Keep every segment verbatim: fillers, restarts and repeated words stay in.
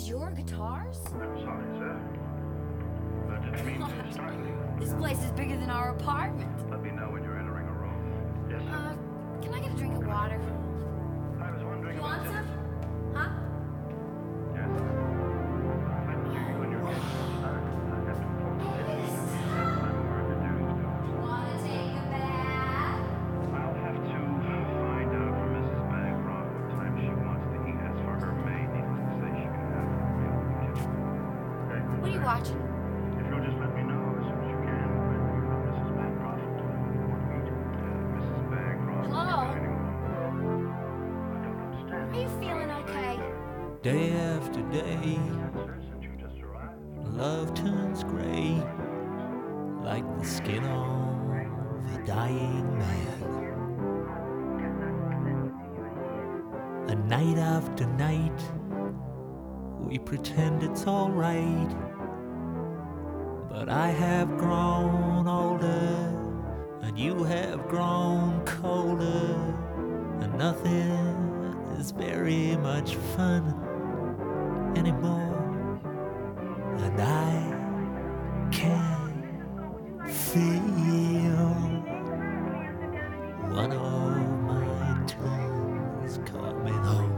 these your guitars? I'm sorry, sir. That didn't mean to startle you. This place is bigger than our apartment. Let me know when you're entering a room. Yes, sir. Uh, can I get a drink of water? I was wondering You about want this. some? Huh? Yes, sir. When you, when you're getting inside, I have to inform you. I'm more introduced to us. Wanna take a bath? I'll have to find out from Missus Bancroft what time she wants to eat. As for her maid, needless to say, she can have her meal in the kitchen. Okay? What are you watching? If you'll just let me know as soon as you can when you're with Missus Bancroft and you want to meet uh, Missus Bancroft. Hello? in the dining room. I don't understand. Are you feeling okay? Day after day, Sir, since you just arrived. love turns gray, like the skin of a dying man. And night after night, we pretend it's alright. But I have grown older, and you have grown colder, and nothing is very much fun anymore. And I can feel one of my tunes coming home.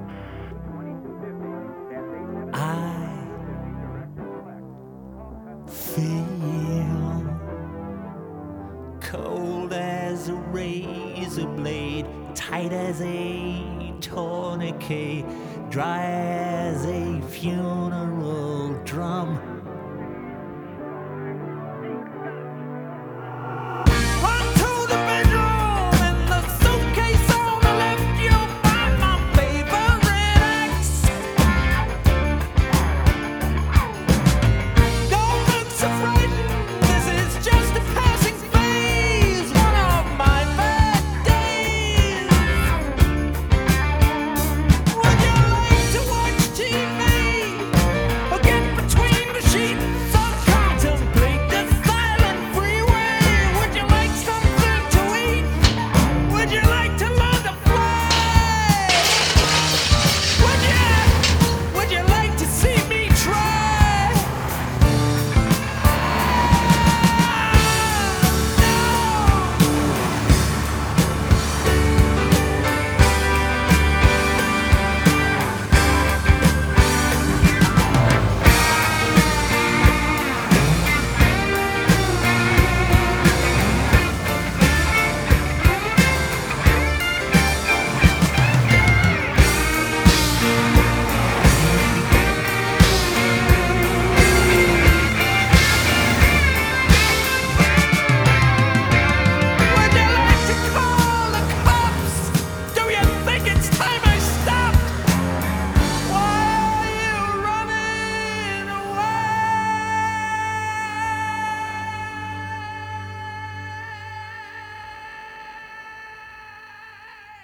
I feel cold as a razor blade, tight as a tourniquet, dry as a funeral drum.